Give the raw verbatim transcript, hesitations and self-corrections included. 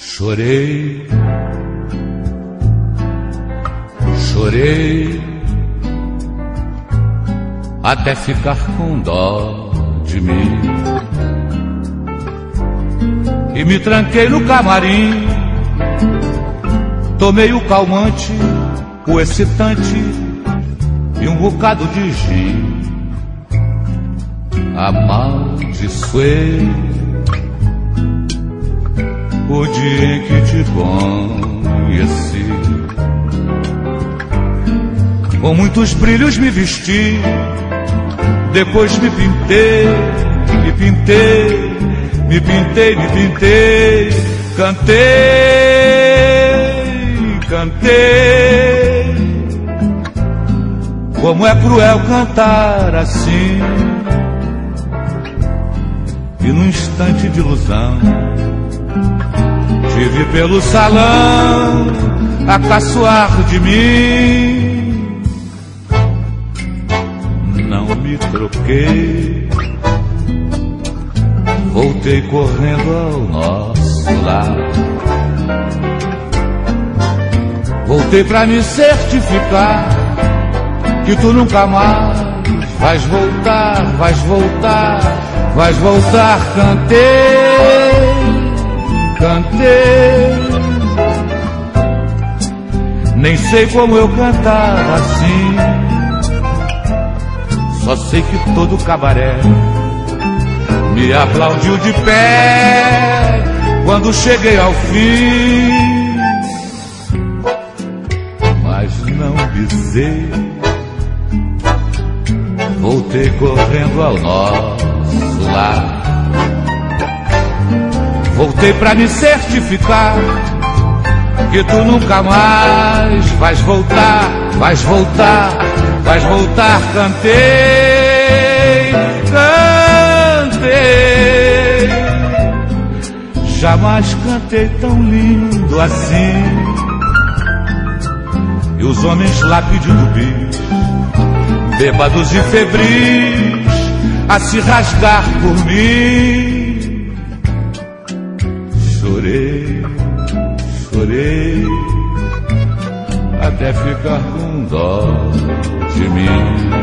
Chorei, chorei, até ficar com dó de mim. E me tranquei no camarim, tomei o calmante, o excitante e um bocado de gin. Amaldiçoei o dia em que te conheci. Com muitos brilhos me vesti, depois me pintei, me pintei, me pintei, me pintei, cantei, cantei. Como é cruel cantar assim, e num instante de ilusão tive pelo salão a caçoar de mim. Não me troquei, voltei correndo ao nosso lar. Voltei pra me certificar que tu nunca mais vais voltar, vais voltar, vais voltar. Cantei, cantei, nem sei como eu cantava assim, só sei que todo cabaré me aplaudiu de pé quando cheguei ao fim. Mas não bisei, voltei correndo ao nosso lar. Voltei pra me certificar que tu nunca mais vais voltar, vais voltar, vais voltar. Cantei, cantei, jamais cantei tão lindo assim. E os homens lá pedindo bis, bêbados e febris, a se rasgar por mim. Chorei, chorei, até ficar com dó de mim.